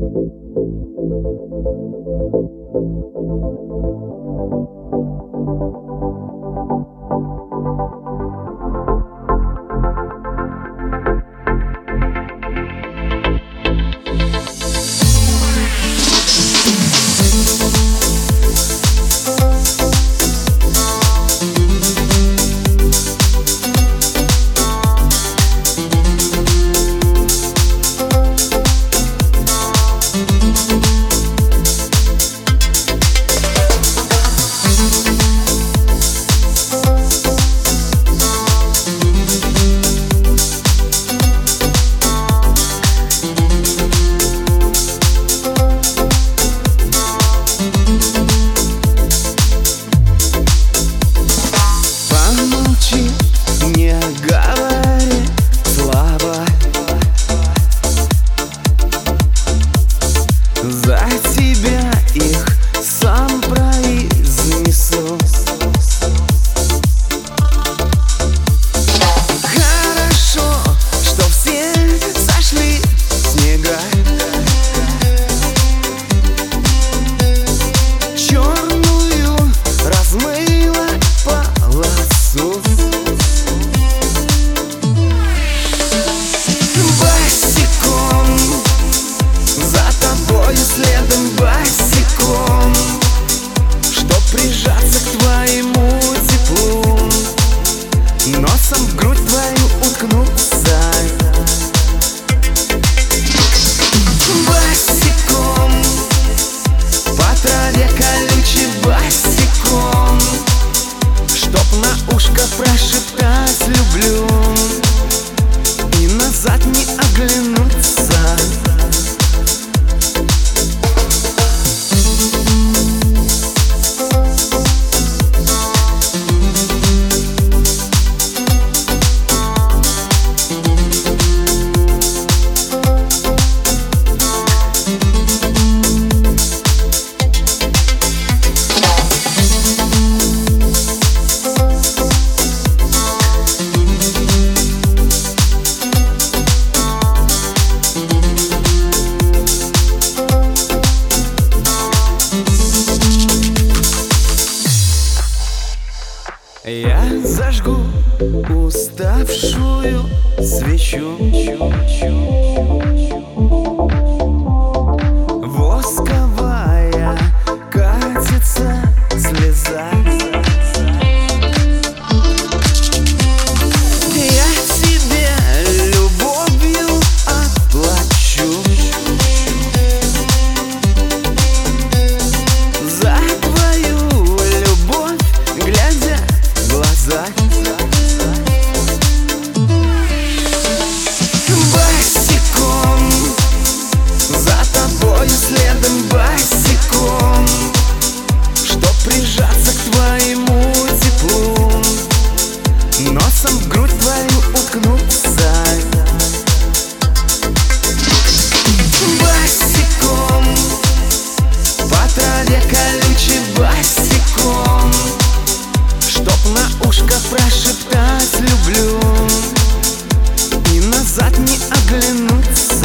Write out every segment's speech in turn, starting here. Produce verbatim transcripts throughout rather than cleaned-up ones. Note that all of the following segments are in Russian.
Прошептать люблю и назад не оглянуться. Я зажгу уставшую свечу, восковая катится слеза. Я тебе любовью отплачу за твою любовь, глядя в глаза. Босиком за тобою следом, босиком, чтоб прижаться к твоему теплу, носом в грудь твою уткнуться. Босиком по траве колючей, босиком, чтоб на ушко прошептать люблю и назад не оглянуться.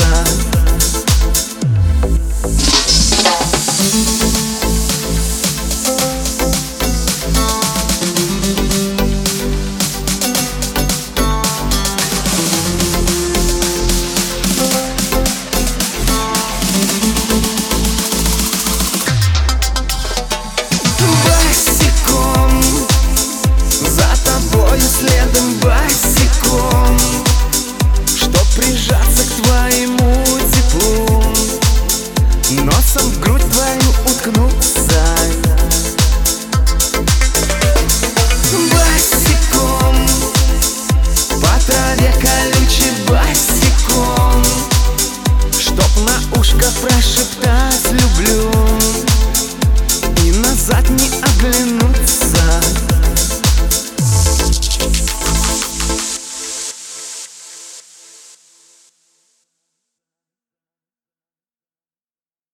Босиком за тобою следом, босиком, чтоб прижаться к твоему теплу, носом в грудь твою уткнуться. Босиком по траве колючей, босиком, чтоб на ушко прошептать люблю и назад не оглянуться.